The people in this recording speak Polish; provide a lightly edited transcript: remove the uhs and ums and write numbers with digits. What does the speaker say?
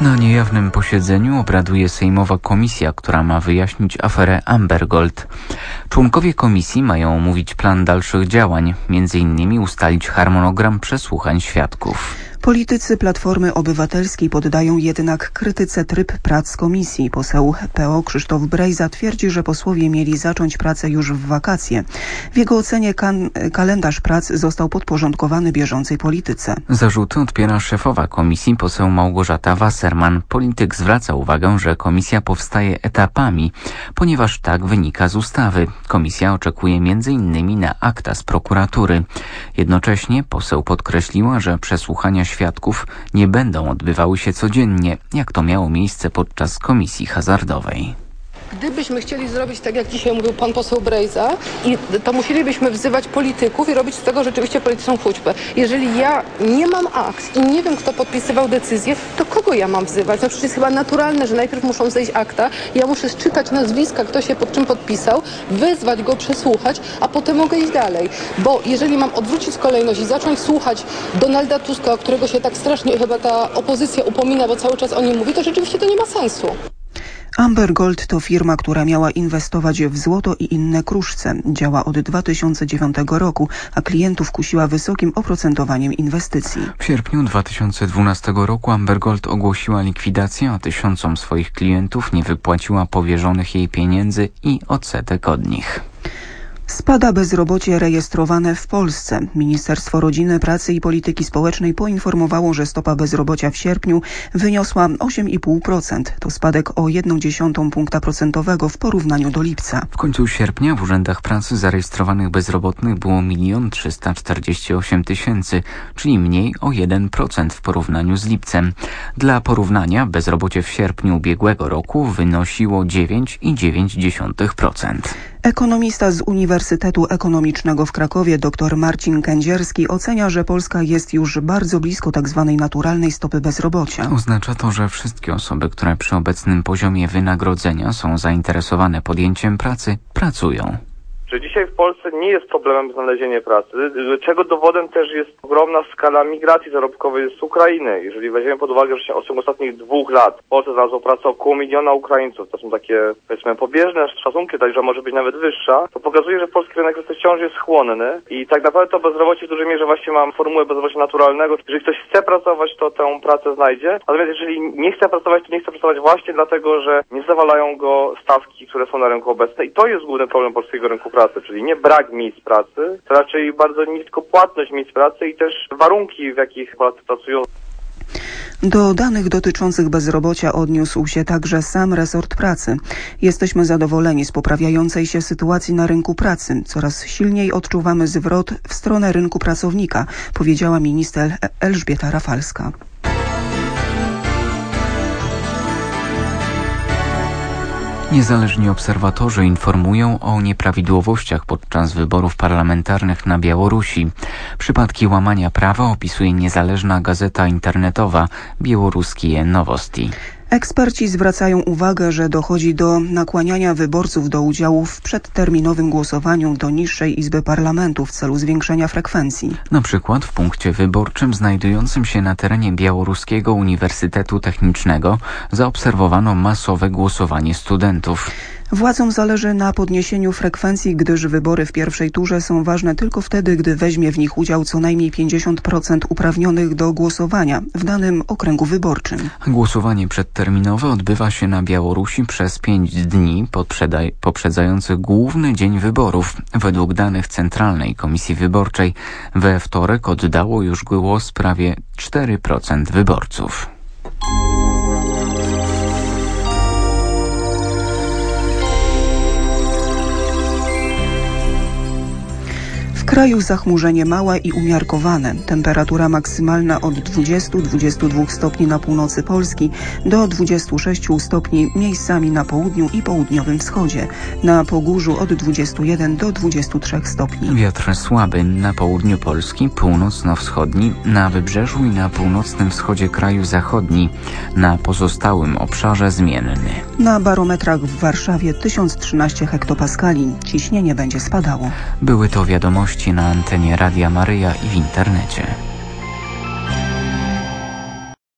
Na niejawnym posiedzeniu obraduje sejmowa komisja, która ma wyjaśnić aferę Amber Gold. Członkowie komisji mają omówić plan dalszych działań, m.in. ustalić harmonogram przesłuchań świadków. Politycy Platformy Obywatelskiej poddają jednak krytyce tryb prac komisji. Poseł PO Krzysztof Brejza twierdzi, że posłowie mieli zacząć pracę już w wakacje. W jego ocenie kalendarz prac został podporządkowany bieżącej polityce. Zarzuty odpiera szefowa komisji, poseł Małgorzata Wasserman. Polityk zwraca uwagę, że komisja powstaje etapami, ponieważ tak wynika z ustawy. Komisja oczekuje m.in. na akta z prokuratury. Jednocześnie poseł podkreśliła, że przesłuchania świadków nie będą odbywały się codziennie, jak to miało miejsce podczas komisji hazardowej. Gdybyśmy chcieli zrobić tak, jak dzisiaj mówił pan poseł Brejza, to musielibyśmy wzywać polityków i robić z tego rzeczywiście polityczną hućbę. Jeżeli ja nie mam akt i nie wiem, kto podpisywał decyzję, to kogo ja mam wzywać? No przecież jest chyba naturalne, że najpierw muszą zejść akta, ja muszę czytać nazwiska, kto się pod czym podpisał, wezwać go, przesłuchać, a potem mogę iść dalej. Bo jeżeli mam odwrócić kolejność i zacząć słuchać Donalda Tuska, o którego się tak strasznie chyba ta opozycja upomina, bo cały czas o nim mówi, to rzeczywiście to nie ma sensu. Amber Gold to firma, która miała inwestować w złoto i inne kruszce. Działa od 2009 roku, a klientów kusiła wysokim oprocentowaniem inwestycji. W sierpniu 2012 roku Amber Gold ogłosiła likwidację, a tysiącom swoich klientów nie wypłaciła powierzonych jej pieniędzy i odsetek od nich. Spada bezrobocie rejestrowane w Polsce. Ministerstwo Rodziny, Pracy i Polityki Społecznej poinformowało, że stopa bezrobocia w sierpniu wyniosła 8,5%. To spadek o 0,1 punkta procentowego w porównaniu do lipca. W końcu sierpnia w urzędach pracy zarejestrowanych bezrobotnych było 1 348 000, czyli mniej o 1% w porównaniu z lipcem. Dla porównania bezrobocie w sierpniu ubiegłego roku wynosiło 9,9%. Ekonomista z Uniwersytetu Ekonomicznego w Krakowie dr Marcin Kędzierski ocenia, że Polska jest już bardzo blisko tzw. naturalnej stopy bezrobocia. Oznacza to, że wszystkie osoby, które przy obecnym poziomie wynagrodzenia są zainteresowane podjęciem pracy, pracują. Że dzisiaj w Polsce nie jest problemem znalezienie pracy, czego dowodem też jest ogromna skala migracji zarobkowej z Ukrainy. Jeżeli weźmiemy pod uwagę, że się w ciągu ostatnich 2 lat w Polsce znalazło pracę około 1 miliona Ukraińców, to są takie, powiedzmy, pobieżne szacunki, także może być nawet wyższa, to pokazuje, że polski rynek wciąż jest chłonny i tak naprawdę to bezrobocie w dużej mierze właśnie ma formułę bezrobocia naturalnego. Jeżeli ktoś chce pracować, to tę pracę znajdzie, natomiast jeżeli nie chce pracować, to nie chce pracować właśnie dlatego, że nie zawalają go stawki, które są na rynku obecne i to jest główny problem polskiego rynku pracy. Czyli nie brak miejsc pracy, to raczej bardzo niskopłatność miejsc pracy i też warunki, w jakich Polacy pracują. Do danych dotyczących bezrobocia odniósł się także sam resort pracy. Jesteśmy zadowoleni z poprawiającej się sytuacji na rynku pracy. Coraz silniej odczuwamy zwrot w stronę rynku pracownika, powiedziała minister Elżbieta Rafalska. Niezależni obserwatorzy informują o nieprawidłowościach podczas wyborów parlamentarnych na Białorusi. Przypadki łamania prawa opisuje niezależna gazeta internetowa Białoruskie Nowosti. Eksperci zwracają uwagę, że dochodzi do nakłaniania wyborców do udziału w przedterminowym głosowaniu do niższej izby parlamentu w celu zwiększenia frekwencji. Na przykład w punkcie wyborczym znajdującym się na terenie Białoruskiego Uniwersytetu Technicznego zaobserwowano masowe głosowanie studentów. Władzom zależy na podniesieniu frekwencji, gdyż wybory w pierwszej turze są ważne tylko wtedy, gdy weźmie w nich udział co najmniej 50% uprawnionych do głosowania w danym okręgu wyborczym. Głosowanie przedterminowe odbywa się na Białorusi przez 5 dni poprzedzających główny dzień wyborów. Według danych Centralnej Komisji Wyborczej we wtorek oddało już głos prawie 4% wyborców. W kraju zachmurzenie małe i umiarkowane. Temperatura maksymalna od 20-22 stopni na północy Polski do 26 stopni miejscami na południu i południowym wschodzie. Na Pogórzu od 21 do 23 stopni. Wiatr słaby na południu Polski, północno-wschodni, na wybrzeżu i na północnym wschodzie kraju zachodni. Na pozostałym obszarze zmienny. Na barometrach w Warszawie 1013 hektopaskali. Ciśnienie będzie spadało. Były to wiadomości na antenie Radia Maryja i w internecie.